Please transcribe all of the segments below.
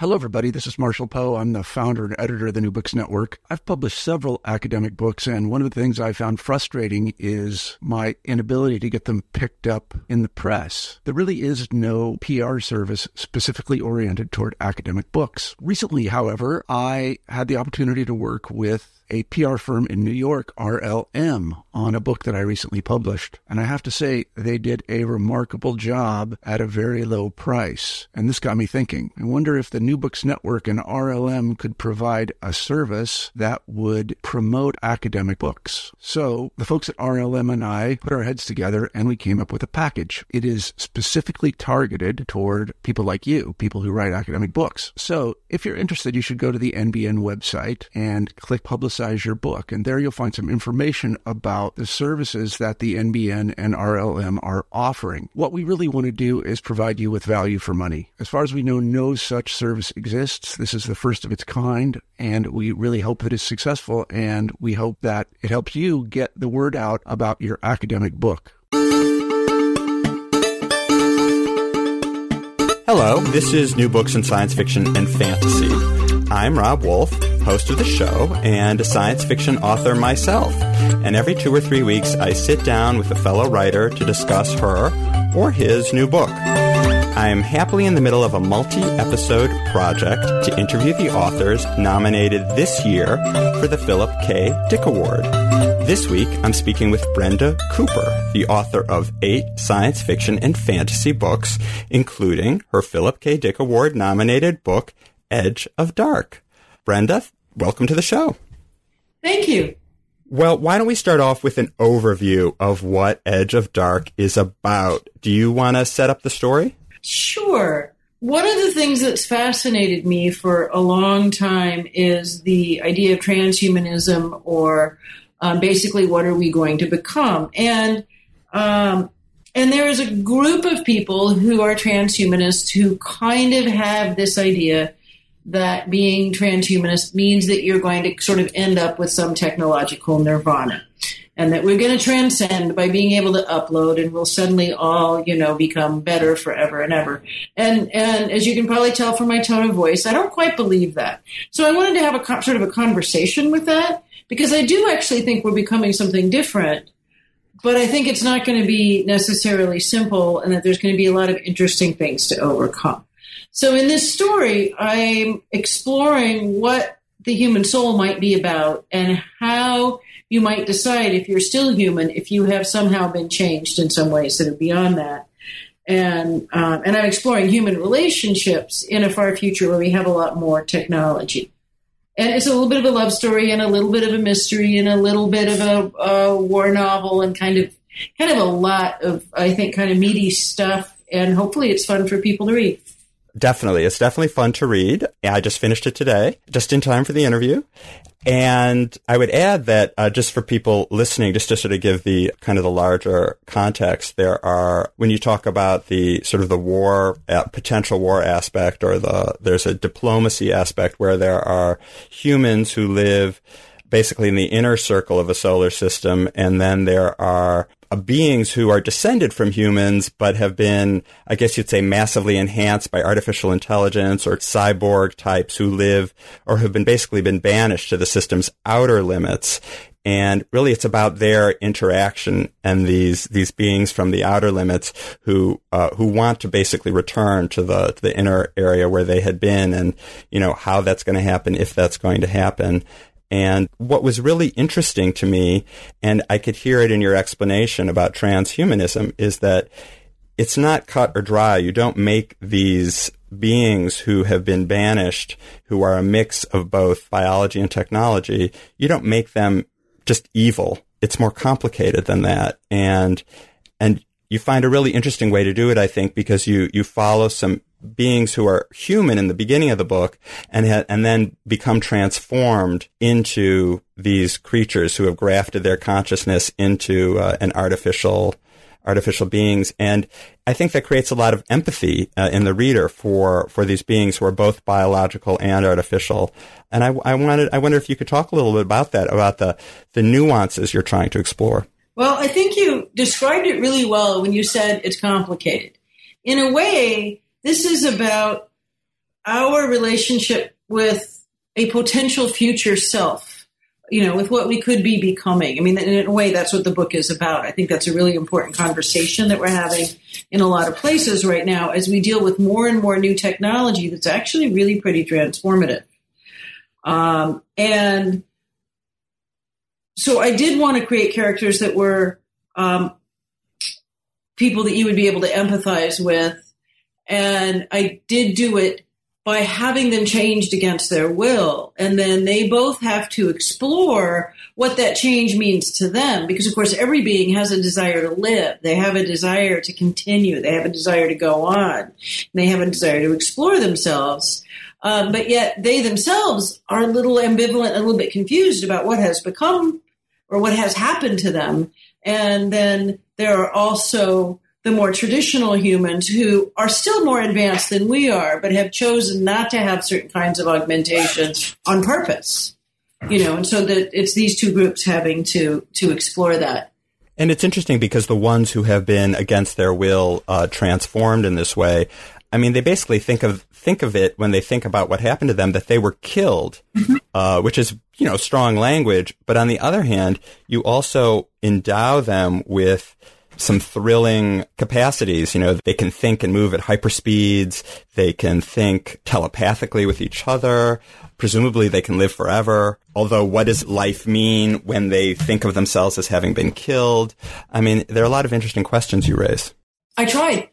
Hello, everybody. This is Marshall Poe. I'm the founder and editor of the New Books Network. I've published several academic books, and one of the things I found frustrating is my inability to get them picked up in the press. There really is no PR service specifically oriented toward academic books. Recently, however, I had the opportunity to work with a PR firm in New York, RLM, on a book that I recently published. And I have to say, they did a remarkable job at a very low price. And this got me thinking. I wonder if the New Books Network and RLM could provide a service that would promote academic books. So the folks at RLM and I put our heads together and we came up with a package. It is specifically targeted toward people like you, people who write academic books. So if you're interested, you should go to the NBN website and click Publicize Your Book. And there you'll find some information about the services that the NBN and RLM are offering. What we really want to do is provide you with value for money. As far as we know, no such service exists. This is the first of its kind, and we really hope that it's successful, and we hope that it helps you get the word out about your academic book. Hello, this is New Books in Science Fiction and Fantasy. I'm Rob Wolf, host of the show, and a science fiction author myself. And every 2 or 3 weeks, I sit down with a fellow writer to discuss her or his new book. I am happily in the middle of a multi-episode project to interview the authors nominated this year for the Philip K. Dick Award. This week, I'm speaking with Brenda Cooper, the author of 8 science fiction and fantasy books, including her Philip K. Dick Award-nominated book, Edge of Dark. Brenda, welcome to the show. Thank you. Well, why don't we start off with an overview of what Edge of Dark is about? Do you want to set up the story? Sure. One of the things that's fascinated me for a long time is the idea of transhumanism, or basically what are we going to become? And there is a group of people who are transhumanists who kind of have this idea that being transhumanist means that you're going to sort of end up with some technological nirvana, and that we're going to transcend by being able to upload, and we'll suddenly all, become better forever and ever. And as you can probably tell from my tone of voice, I don't quite believe that. So I wanted to have a sort of a conversation with that, because I do actually think we're becoming something different, but I think it's not going to be necessarily simple, and that there's going to be a lot of interesting things to overcome. So in this story, I'm exploring what the human soul might be about, and how you might decide, if you're still human, if you have somehow been changed in some ways that are beyond that. And I'm exploring human relationships in a far future where we have a lot more technology. And it's a little bit of a love story, and a little bit of a mystery, and a little bit of a war novel, and kind of a lot of, I think, kind of meaty stuff. And hopefully it's fun for people to read. Definitely. It's definitely fun to read. I just finished it today, just in time for the interview. And I would add that just for people listening, just to sort of give the kind of the larger context, when you talk about the sort of the war, potential war aspect, or there's a diplomacy aspect where there are humans who live basically in the inner circle of a solar system, and then there are beings who are descended from humans but have been, I guess you'd say, massively enhanced by artificial intelligence, or cyborg types who live or have been banished to the system's outer limits. And really it's about their interaction and these beings from the outer limits who want to basically return to the inner area where they had been, and, how that's going to happen, if that's going to happen. And what was really interesting to me, and I could hear it in your explanation about transhumanism, is that it's not cut or dry. You don't make these beings who have been banished, who are a mix of both biology and technology, you don't make them just evil. It's more complicated than that. And you find a really interesting way to do it, I think, because you follow some beings who are human in the beginning of the book, and then become transformed into these creatures who have grafted their consciousness into an artificial beings. And I think that creates a lot of empathy in the reader for these beings who are both biological and artificial. And I wonder if you could talk a little bit about that, about the nuances you're trying to explore. Well, I think you described it really well when you said it's complicated. In a way, this is about our relationship with a potential future self, with what we could be becoming. I mean, in a way, that's what the book is about. I think that's a really important conversation that we're having in a lot of places right now as we deal with more and more new technology that's actually really pretty transformative. And so I did want to create characters that were people that you would be able to empathize with. And I did do it by having them changed against their will. And then they both have to explore what that change means to them. Because, of course, every being has a desire to live. They have a desire to continue. They have a desire to go on. They have a desire to explore themselves. But yet they themselves are a little ambivalent, a little bit confused about what has become or what has happened to them. And then there are also the more traditional humans who are still more advanced than we are, but have chosen not to have certain kinds of augmentations on purpose, and so that it's these two groups having to explore that. And it's interesting because the ones who have been against their will transformed in this way, I mean, they basically think of it when they think about what happened to them, that they were killed, which is, strong language. But on the other hand, you also endow them with some thrilling capacities. They can think and move at hyperspeeds. They can think telepathically with each other. Presumably they can live forever. Although what does life mean when they think of themselves as having been killed? I mean, there are a lot of interesting questions you raise. I tried.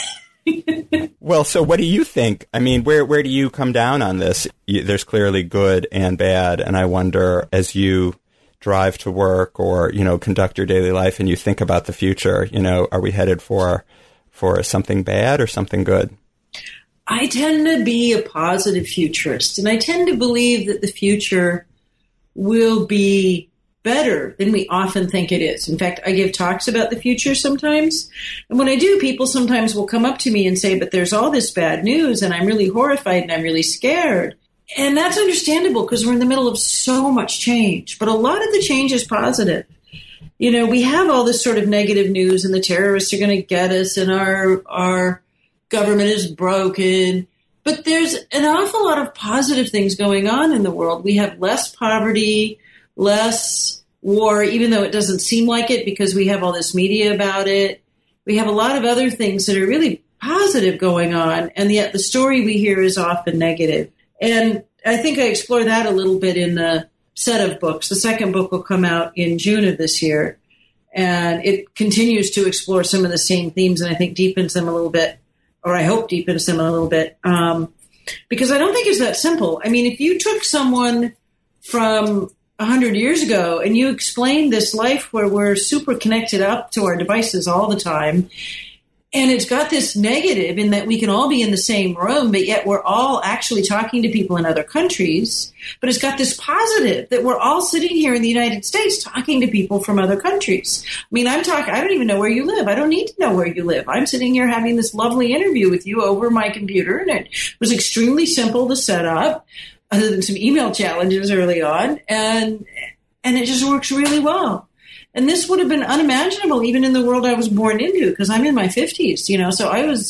Well, so what do you think? I mean, where do you come down on this? There's clearly good and bad. And I wonder, as you drive to work or, conduct your daily life and you think about the future, are we headed for something bad or something good? I tend to be a positive futurist, and I tend to believe that the future will be better than we often think it is. In fact, I give talks about the future sometimes. And when I do, people sometimes will come up to me and say, but there's all this bad news and I'm really horrified and I'm really scared. And that's understandable because we're in the middle of so much change. But a lot of the change is positive. We have all this sort of negative news and the terrorists are going to get us and our government is broken. But there's an awful lot of positive things going on in the world. We have less poverty, less war, even though it doesn't seem like it because we have all this media about it. We have a lot of other things that are really positive going on. And yet the story we hear is often negative. And I think I explore that a little bit in the set of books. The second book will come out in June of this year. And it continues to explore some of the same themes and I think deepens them a little bit, or I hope deepens them a little bit. Because I don't think it's that simple. I mean, if you took someone from 100 years ago and you explained this life where we're super connected up to our devices all the time, and it's got this negative in that we can all be in the same room, but yet we're all actually talking to people in other countries. But it's got this positive that we're all sitting here in the United States talking to people from other countries. I mean, I don't even know where you live. I don't need to know where you live. I'm sitting here having this lovely interview with you over my computer, and it was extremely simple to set up, other than some email challenges early on, and it just works really well. And this would have been unimaginable even in the world I was born into, because I'm in my 50s, so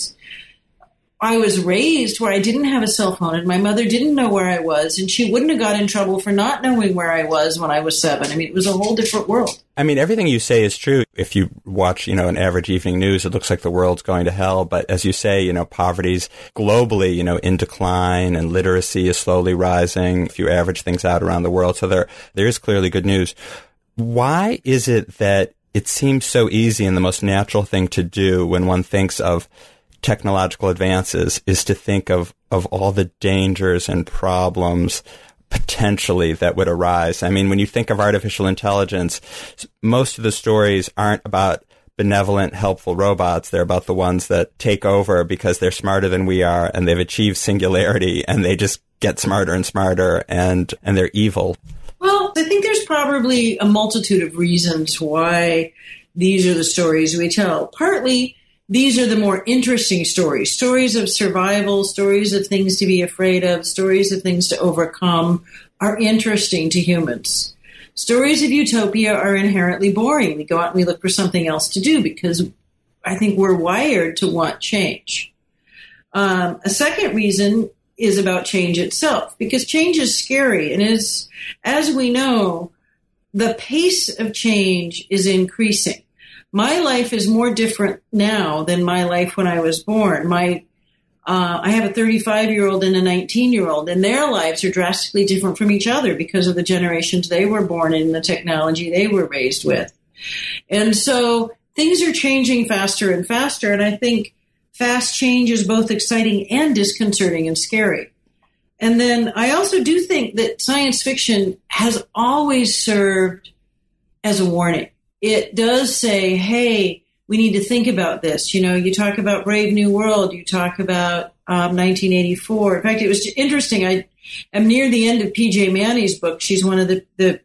I was raised where I didn't have a cell phone and my mother didn't know where I was, and she wouldn't have got in trouble for not knowing where I was when I was 7. I mean, it was a whole different world. I mean, everything you say is true. If you watch, an average evening news, it looks like the world's going to hell. But as you say, poverty's globally, in decline and literacy is slowly rising if you average things out around the world. So there is clearly good news. Why is it that it seems so easy and the most natural thing to do when one thinks of technological advances is to think of all the dangers and problems potentially that would arise? I mean, when you think of artificial intelligence, most of the stories aren't about benevolent, helpful robots. They're about the ones that take over because they're smarter than we are and they've achieved singularity and they just get smarter and smarter and they're evil. Well, I think there's probably a multitude of reasons why these are the stories we tell. Partly, these are the more interesting stories of survival, stories of things to be afraid of, stories of things to overcome are interesting to humans. Stories of utopia are inherently boring. We go out and we look for something else to do because I think we're wired to want change. A second reason is about change itself, because change is scary. And as we know, the pace of change is increasing. My life is more different now than my life when I was born. I have a 35-year-old and a 19-year-old, and their lives are drastically different from each other because of the generations they were born in, the technology they were raised with. And so things are changing faster and faster, and I think fast change is both exciting and disconcerting and scary. And then I also do think that science fiction has always served as a warning. It does say, hey, we need to think about this. You know, you talk about Brave New World, you talk about 1984. In fact, it was interesting. I am near the end of P.J. Manny's book. She's one of the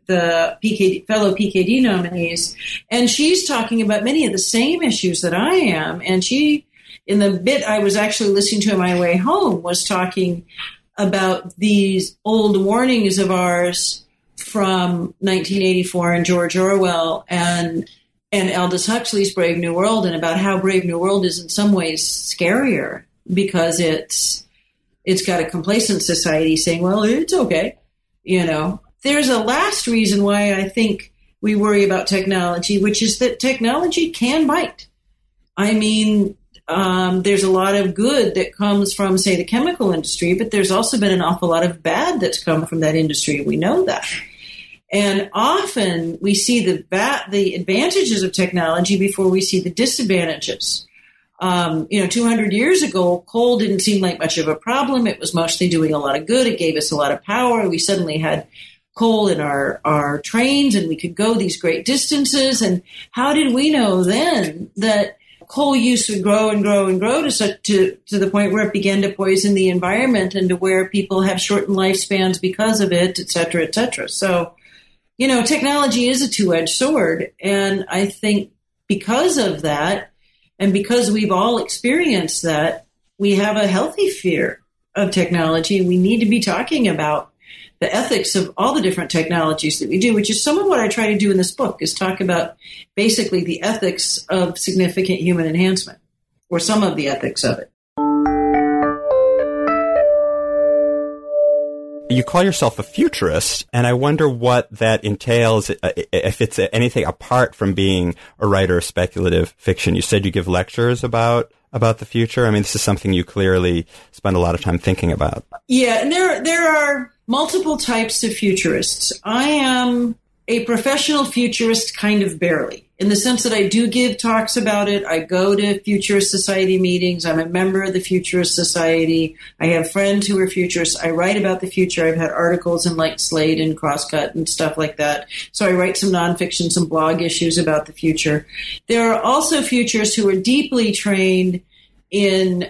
fellow PKD nominees, and she's talking about many of the same issues that I am. And she, in the bit I was actually listening to on my way home, was talking about these old warnings of ours from 1984 and George Orwell and Aldous Huxley's Brave New World, and about how Brave New World is in some ways scarier because it's got a complacent society saying, well, it's okay. You know, there's a last reason why I think we worry about technology, which is that technology can bite. I mean, there's a lot of good that comes from, say, the chemical industry, but there's also been an awful lot of bad that's come from that industry. We know that. And often we see the advantages of technology before we see the disadvantages. 200 years ago, coal didn't seem like much of a problem. It was mostly doing a lot of good. It gave us a lot of power. We suddenly had coal in our trains, and we could go these great distances. And how did we know then that coal use would grow and grow and grow to the point where it began to poison the environment and to where people have shortened lifespans because of it, et cetera, et cetera. So, you know, technology is a two-edged sword. And I think because of that, and because we've all experienced that, we have a healthy fear of technology. We need to be talking about the ethics of all the different technologies that we do, which is some of what I try to do in this book, is talk about basically the ethics of significant human enhancement, or some of the ethics of it. You call yourself a futurist, and I wonder what that entails, if it's anything apart from being a writer of speculative fiction. You said you give lectures about the future. I mean, this is something you clearly spend a lot of time thinking about. Yeah, and there are multiple types of futurists. I am a professional futurist, kind of barely, in the sense that I do give talks about it. I go to Futurist Society meetings. I'm a member of the Futurist Society. I have friends who are futurists. I write about the future. I've had articles in like Slate and Crosscut and stuff like that. So I write some nonfiction, some blog issues about the future. There are also futurists who are deeply trained in,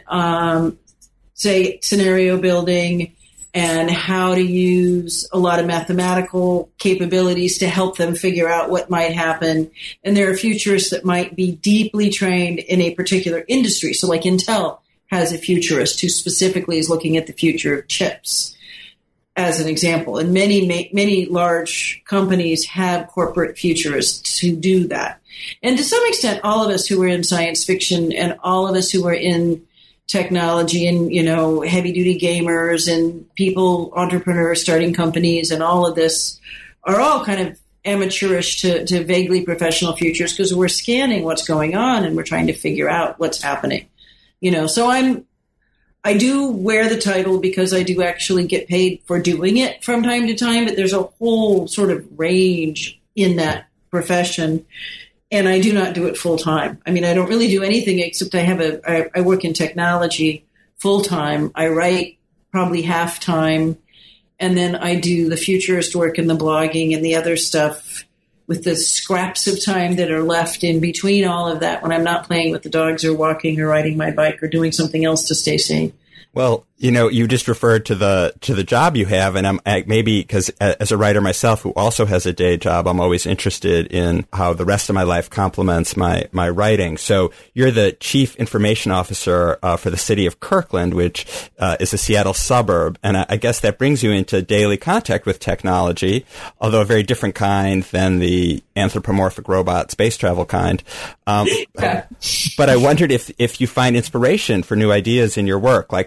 say, scenario building and how to use a lot of mathematical capabilities to help them figure out what might happen. And there are futurists that might be deeply trained in a particular industry. So like Intel has a futurist who specifically is looking at the future of chips, as an example. And many large companies have corporate futurists who do that. And to some extent, all of us who are in science fiction and all of us who are in technology and, you know, heavy duty gamers and people, entrepreneurs starting companies and all of this are all kind of amateurish to vaguely professional futures, because we're scanning what's going on and we're trying to figure out what's happening. You know, so I do wear the title because I do actually get paid for doing it from time to time, but there's a whole sort of range in that profession. And I do not do it full time. I mean, I don't really do anything except I work in technology full time. I write probably half time. And then I do the futurist work and the blogging and the other stuff with the scraps of time that are left in between all of that when I'm not playing with the dogs or walking or riding my bike or doing something else to stay sane. Well, you know, you just referred to the job you have, and maybe because as a writer myself who also has a day job, I'm always interested in how the rest of my life complements my writing. So you're the chief information officer for the city of Kirkland, which is a Seattle suburb, and I guess that brings you into daily contact with technology, although a very different kind than the anthropomorphic robot space travel kind. But I wondered if you find inspiration for new ideas in your work, like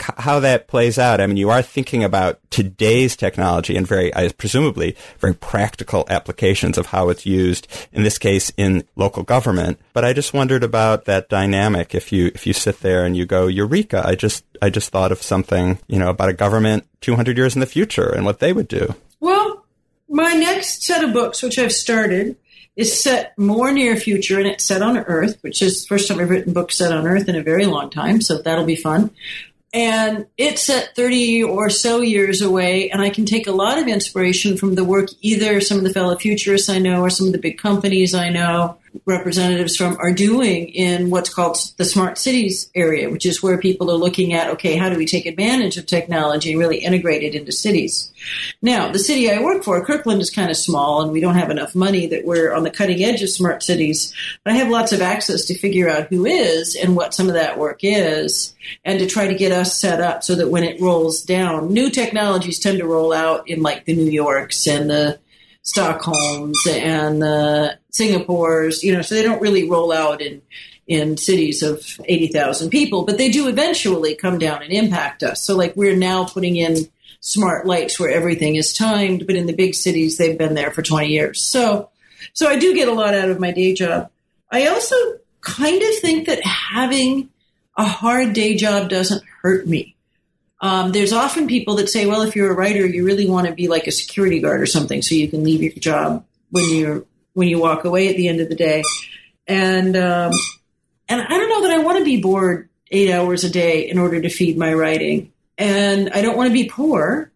how that plays out. I mean, you are thinking about today's technology and presumably very practical applications of how it's used, in this case, in local government. But I just wondered about that dynamic. If you sit there and you go, Eureka, I just thought of something, about a government 200 years in the future and what they would do. Well, my next set of books, which I've started, is set more near future, and it's set on Earth, which is the first time I've written books set on Earth in a very long time, so that'll be fun. And it's set 30 or so years away, and I can take a lot of inspiration from the work either some of the fellow futurists I know or some of the big companies I know representatives from are doing in what's called the smart cities area, which is where people are looking at, okay, how do we take advantage of technology and really integrate it into cities? Now, the city I work for, Kirkland, is kind of small, and we don't have enough money that we're on the cutting edge of smart cities. But I have lots of access to figure out who is and what some of that work is, and to try to get us set up so that when it rolls down, new technologies tend to roll out in like the New Yorks and the Stockholms and the Singapores, so they don't really roll out in cities of 80,000 people, but they do eventually come down and impact us. So like we're now putting in smart lights where everything is timed, but in the big cities, they've been there for 20 years. So I do get a lot out of my day job. I also kind of think that having a hard day job doesn't hurt me. There's often people that say, well, if you're a writer, you really want to be like a security guard or something so you can leave your job when you walk away at the end of the day. And I don't know that I want to be bored 8 hours a day in order to feed my writing. And I don't want to be poor.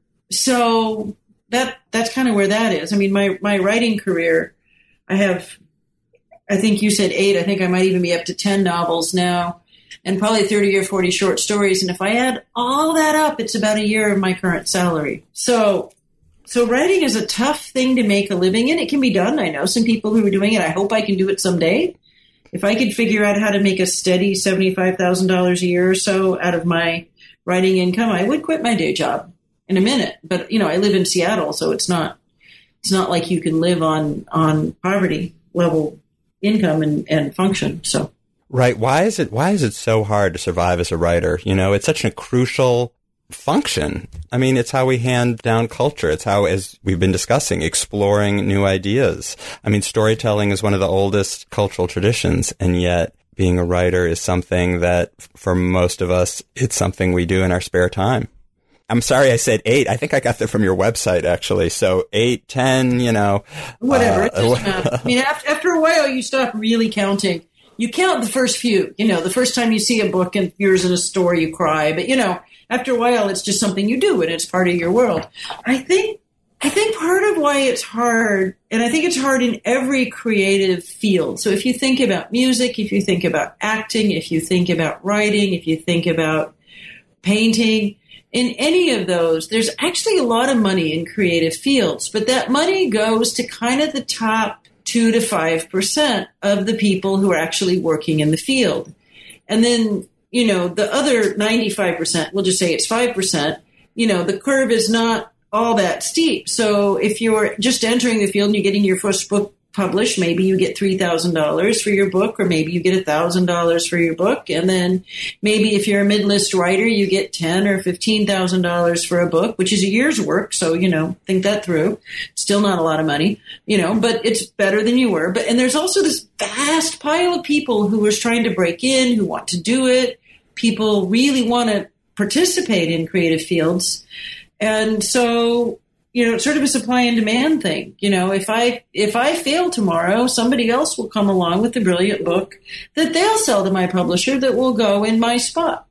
So that's kind of where that is. I mean, my writing career, I think you said 8. I think I might even be up to 10 novels now. And probably 30 or 40 short stories. And if I add all that up, it's about a year of my current salary. So writing is a tough thing to make a living in. It can be done. I know some people who are doing it. I hope I can do it someday. If I could figure out how to make a steady $75,000 a year or so out of my writing income, I would quit my day job in a minute. But, I live in Seattle, so it's not like you can live on poverty level income and function. So. Right. Why is it so hard to survive as a writer? It's such a crucial function. I mean, it's how we hand down culture. It's how, as we've been discussing, exploring new ideas. I mean, storytelling is one of the oldest cultural traditions, and yet being a writer is something that, for most of us, it's something we do in our spare time. I'm sorry I said 8. I think I got that from your website, actually. So 8, 10, Whatever. It's just math. I mean, after a while, you stop really counting. You count the first few, the first time you see a book and yours in a store, you cry. But, after a while, it's just something you do and it's part of your world. I think part of why it's hard, and I think it's hard in every creative field. So if you think about music, if you think about acting, if you think about writing, if you think about painting, in any of those, there's actually a lot of money in creative fields. But that money goes to kind of the top 2 to 5% of the people who are actually working in the field. And then, the other 95%, we'll just say it's 5%, the curve is not all that steep. So if you're just entering the field and you're getting your first book published, maybe you get $3,000 for your book, or maybe you get $1,000 for your book. And then maybe if you're a mid-list writer, you get $10,000 or $15,000 for a book, which is a year's work. So, think that through. Still not a lot of money, but it's better than you were. And there's also this vast pile of people who are trying to break in, who want to do it. People really want to participate in creative fields. And so, it's sort of a supply and demand thing. If I fail tomorrow, somebody else will come along with a brilliant book that they'll sell to my publisher that will go in my spot,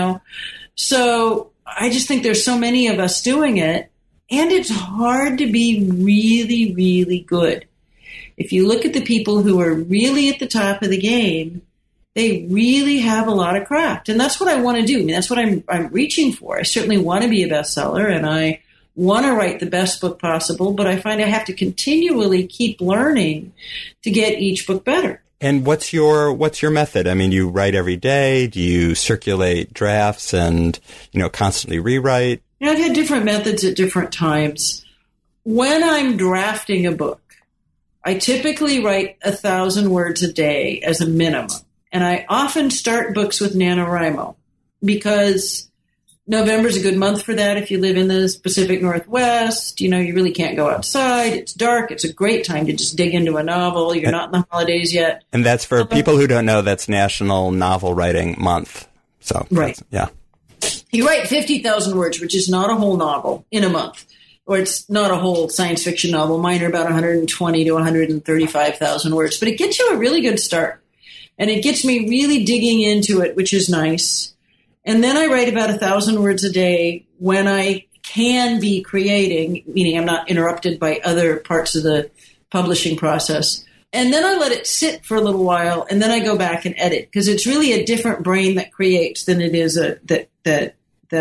So I just think there's so many of us doing it, and it's hard to be really, really good. If you look at the people who are really at the top of the game, they really have a lot of craft. And that's what I want to do. I mean, that's what I'm reaching for. I certainly want to be a bestseller, and I want to write the best book possible, but I find I have to continually keep learning to get each book better. And what's your method? I mean, you write every day. Do you circulate drafts and, constantly rewrite? I've had different methods at different times. When I'm drafting a book, I typically write 1,000 words a day as a minimum. And I often start books with NaNoWriMo because November's a good month for that if you live in the Pacific Northwest. You really can't go outside. It's dark. It's a great time to just dig into a novel. You're not in the holidays yet. And that's for people who don't know, that's National Novel Writing Month. So, right. Yeah. You write 50,000 words, which is not a whole novel in a month. Or it's not a whole science fiction novel. Mine are about 120 to 135,000 words. But it gets you a really good start. And it gets me really digging into it, which is nice. And then I write about 1,000 words a day when I can be creating, meaning I'm not interrupted by other parts of the publishing process. And then I let it sit for a little while, and then I go back and edit, because it's really a different brain that creates than it is that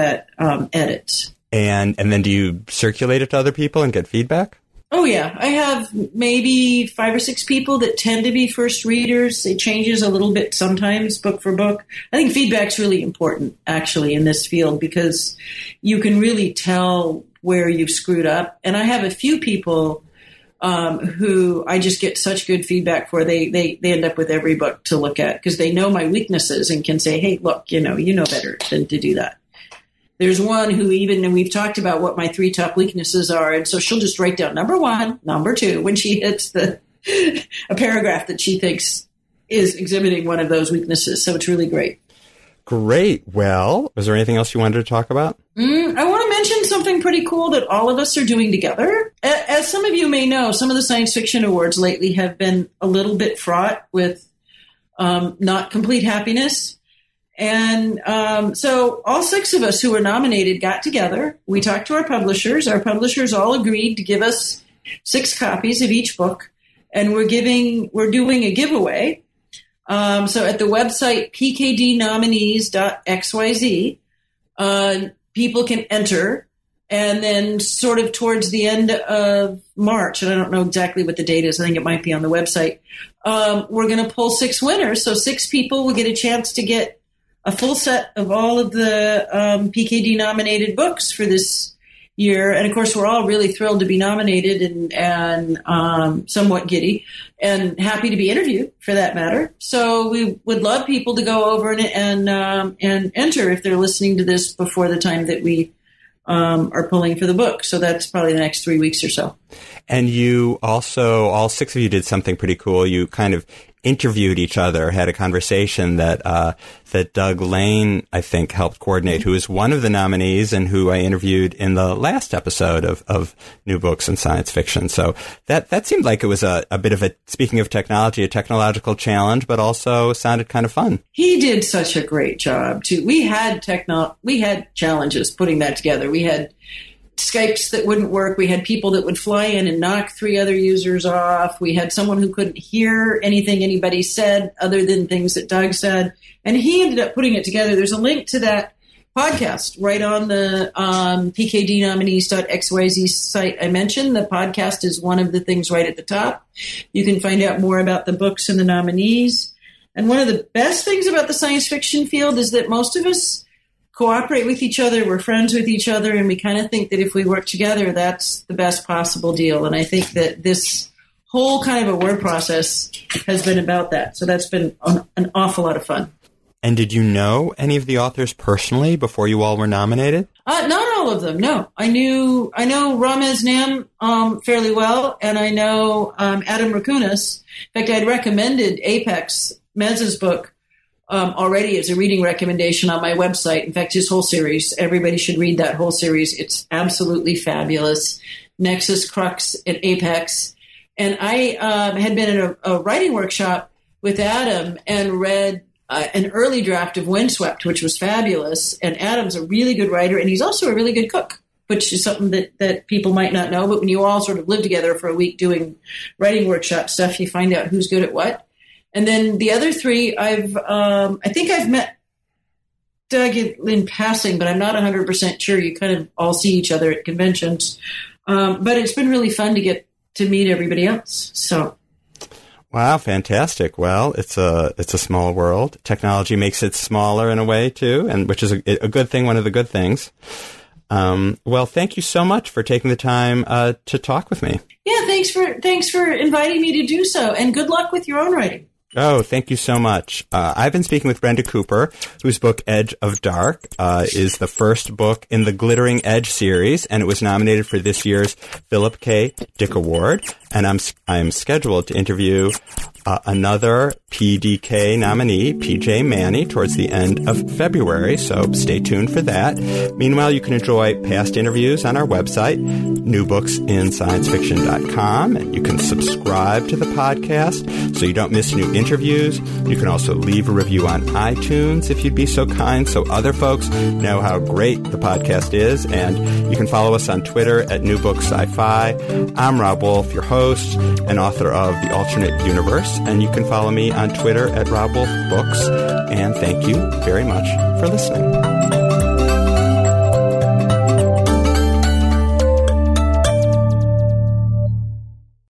edits. And then do you circulate it to other people and get feedback? Oh, yeah. I have maybe 5 or 6 people that tend to be first readers. It changes a little bit sometimes, book for book. I think feedback's really important, actually, in this field, because you can really tell where you've screwed up. And I have a few people who I just get such good feedback for. They end up with every book to look at because they know my weaknesses and can say, hey, look, you know better than to do that. There's one who and we've talked about what my 3 top weaknesses are, and so she'll just write down number 1, number 2 when she hits a paragraph that she thinks is exhibiting one of those weaknesses. So it's really great. Great. Well, was there anything else you wanted to talk about? I want to mention something pretty cool that all of us are doing together. As some of you may know, some of the science fiction awards lately have been a little bit fraught with not complete happiness. And so all 6 of us who were nominated got together. We talked to our publishers. Our publishers all agreed to give us 6 copies of each book, and we're doing a giveaway. So at the website pkdnominees.xyz, people can enter, and then sort of towards the end of March, and I don't know exactly what the date is, I think it might be on the website, we're going to pull 6 winners. So 6 people will get a chance to get a full set of all of the PKD nominated books for this year. And of course, we're all really thrilled to be nominated and somewhat giddy and happy to be interviewed for that matter. So we would love people to go over and enter if they're listening to this before the time that we are pulling for the book. So that's probably the next 3 weeks or so. And you also, all 6 of you did something pretty cool. You kind of interviewed each other, had a conversation that Doug Lane, I think, helped coordinate, who is one of the nominees and who I interviewed in the last episode of New Books in Science Fiction. So that seemed like it was a bit of speaking of technology, a technological challenge, but also sounded kind of fun. He did such a great job, too. We had challenges putting that together. We had Skypes that wouldn't work. We had people that would fly in and knock 3 other users off. We had someone who couldn't hear anything anybody said other than things that Doug said. And he ended up putting it together. There's a link to that podcast right on the pkdnominees.xyz site I mentioned. The podcast is one of the things right at the top. You can find out more about the books and the nominees. And one of the best things about the science fiction field is that most of us cooperate with each other, we're friends with each other, and we kind of think that if we work together, that's the best possible deal. And I think that this whole kind of a word process has been about that. So that's been an awful lot of fun. And did you know any of the authors personally before you all were nominated? Not all of them, no. I know Ramez Nam fairly well, and I know Adam Rakunas. In fact, I'd recommended Apex, Mez's book, already as a reading recommendation on my website. In fact, his whole series, everybody should read that whole series. It's absolutely fabulous. Nexus, Crux, and Apex. And I had been in a writing workshop with Adam and read an early draft of Windswept, which was fabulous. And Adam's a really good writer, and he's also a really good cook, which is something that people might not know. But when you all sort of live together for a week doing writing workshop stuff, you find out who's good at what. And then the other 3, I think I've met Doug in passing, but I'm not 100% sure. You kind of all see each other at conventions. But it's been really fun to get to meet everybody else. So. Wow, fantastic. Well, it's a small world. Technology makes it smaller in a way too, and which is a good thing, one of the good things. Well, thank you so much for taking the time to talk with me. Yeah, thanks for inviting me to do so, and good luck with your own writing. Oh, thank you so much. I've been speaking with Brenda Cooper, whose book Edge of Dark is the first book in the Glittering Edge series, and it was nominated for this year's Philip K. Dick Award. And I'm scheduled to interview another PDK nominee, PJ Manny, towards the end of February, so stay tuned for that. Meanwhile, you can enjoy past interviews on our website, newbooksinsciencefiction.com, and you can subscribe to the podcast so you don't miss new interviews. You can also leave a review on iTunes if you'd be so kind, so other folks know how great the podcast is, and you can follow us on Twitter at New Book Sci-Fi. I'm Rob Wolf, your host and author of The Alternate Universe, and you can follow me on Twitter at Rob Wolf Books. And thank you very much for listening.